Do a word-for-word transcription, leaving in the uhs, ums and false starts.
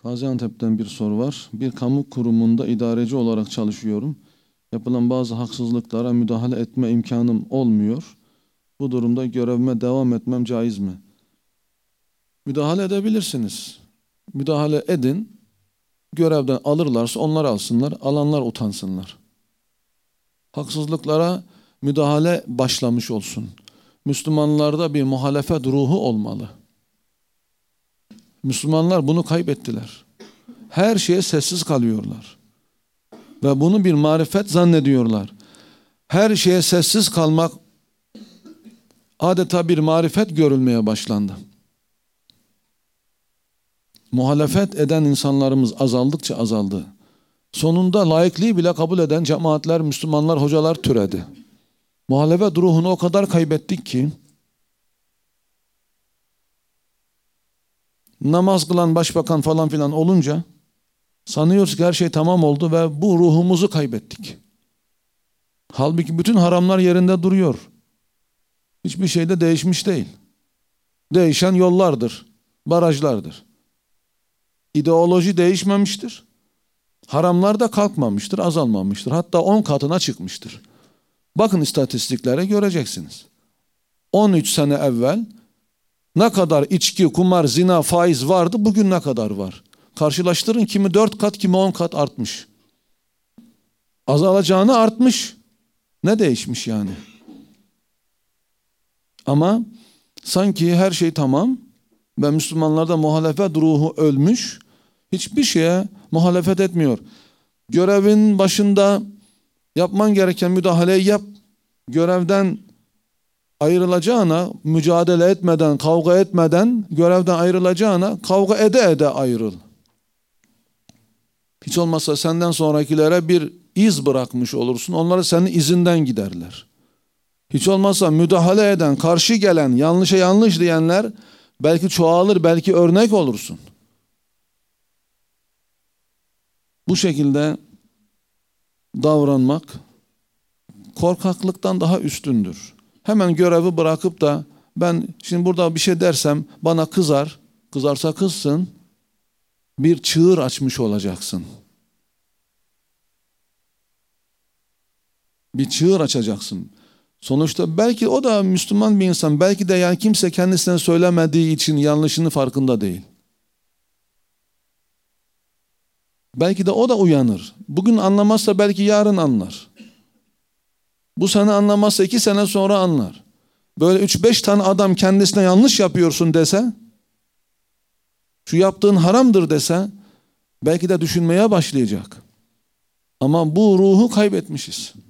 Gaziantep'ten bir soru var. Bir kamu kurumunda idareci olarak çalışıyorum. Yapılan bazı haksızlıklara müdahale etme imkanım olmuyor. Bu durumda görevime devam etmem caiz mi? Müdahale edebilirsiniz. Müdahale edin. Görevden alırlarsa onlar alsınlar, alanlar utansınlar. Haksızlıklara müdahale başlamış olsun. Müslümanlarda bir muhalefet ruhu olmalı. Müslümanlar bunu kaybettiler. Her şeye sessiz kalıyorlar. Ve bunu bir marifet zannediyorlar. Her şeye sessiz kalmak adeta bir marifet görülmeye başlandı. Muhalefet eden insanlarımız azaldıkça azaldı. Sonunda laikliği bile kabul eden cemaatler, Müslümanlar, hocalar türedi. Muhalefet ruhunu o kadar kaybettik ki namaz kılan başbakan falan filan olunca sanıyoruz ki her şey tamam oldu ve bu ruhumuzu kaybettik. Halbuki bütün haramlar yerinde duruyor. Hiçbir şey de değişmiş değil. Değişen yollardır, barajlardır. İdeoloji değişmemiştir. Haramlar da kalkmamıştır, azalmamıştır. Hatta on katına çıkmıştır. Bakın istatistiklere göreceksiniz. on üç sene evvel ne kadar içki, kumar, zina, faiz vardı, bugün ne kadar var? Karşılaştırın, kimi dört kat, kimi on kat artmış. Azalacağını artmış. Ne değişmiş yani? Ama sanki her şey tamam ve Müslümanlarda muhalefet ruhu ölmüş. Hiçbir şeye muhalefet etmiyor. Görevin başında yapman gereken müdahaleyi yap. Görevden ayrılacağına, mücadele etmeden, kavga etmeden, görevden ayrılacağına kavga ede ede ayrıl. Hiç olmazsa senden sonrakilere bir iz bırakmış olursun. Onlar senin izinden giderler. Hiç olmazsa müdahale eden, karşı gelen, yanlışa yanlış diyenler belki çoğalır, belki örnek olursun. Bu şekilde davranmak korkaklıktan daha üstündür. Hemen görevi bırakıp da ben şimdi burada bir şey dersem bana kızar, kızarsa kızsın, bir çığır açmış olacaksın. Bir çığır açacaksın. Sonuçta belki o da Müslüman bir insan, belki de yani kimse kendisine söylemediği için yanlışını farkında değil. Belki de o da uyanır. Bugün anlamazsa belki yarın anlar. Bu sene anlamazsa iki sene sonra anlar. Böyle üç beş tane adam kendisine yanlış yapıyorsun dese, şu yaptığın haramdır dese, belki de düşünmeye başlayacak. Ama bu ruhu kaybetmişiz.